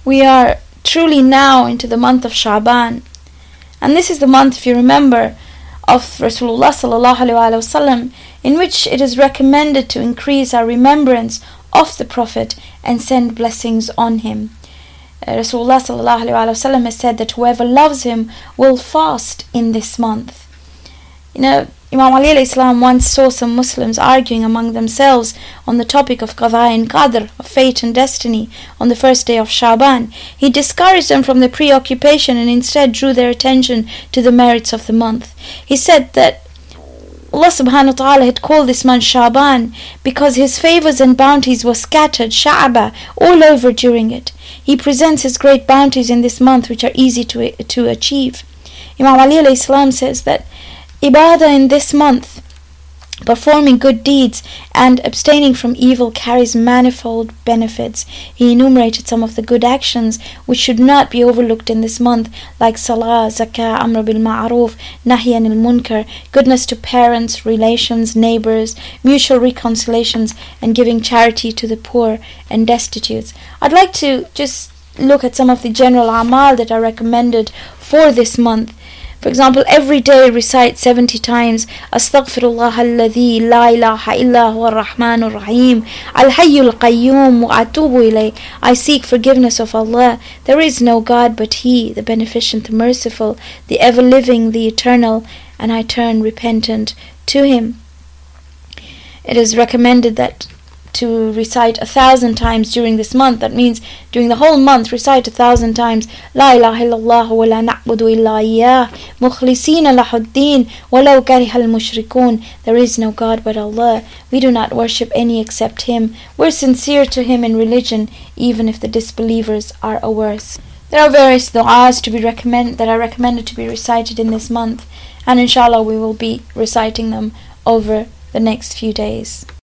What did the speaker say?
We are truly now into the month of Sha'ban. And this is the month, if you remember, of Rasulullah sallallahu alaihi wasallam, in which it is recommended to increase our remembrance of the Prophet and send blessings on him. Rasulullah sallallahu alaihi wasallam has said that whoever loves him will fast in this month. Imam Ali alayhi salam once saw some Muslims arguing among themselves on the topic of Qadha and Qadr, of fate and destiny, on the first day of Sha'ban. He discouraged them from the preoccupation and instead drew their attention to the merits of the month. He said that Allah subhanahu wa ta'ala had called this month Sha'ban because His favors and bounties were scattered, sha'aba, all over during it. He presents His great bounties in this month which are easy to achieve. Imam Ali alayhi salam says that Ibadah in this month, performing good deeds and abstaining from evil, carries manifold benefits. He enumerated some of the good actions which should not be overlooked in this month, like salah, zakah, amr bil ma'ruf, nahy anil munkar, goodness to parents, relations, neighbors, mutual reconciliations, and giving charity to the poor and destitute. I'd like to just look at some of the general amal that are recommended for this month. For example, every day recite 70 times Astaghfirullah alladhi la ilaha illa huwa ar-Rahman ar-Rahim al-Hayyul Qayyum wa atubu ilayh. I seek forgiveness of Allah. There is no God but He, the Beneficent, the Merciful, the Ever-Living, the Eternal, and I turn repentant to Him. It is recommended that to recite 1,000 times during this month. That means during the whole month recite 1,000 times La ilaha illallah wa la na'budu illa iyyah mukhlisina lahuddin walau karihal mushrikun. There is no God but Allah. We do not worship any except Him. We're sincere to Him in religion, even if the disbelievers are averse. There are various du'as that are recommended to be recited in this month, and inshallah we will be reciting them over the next few days.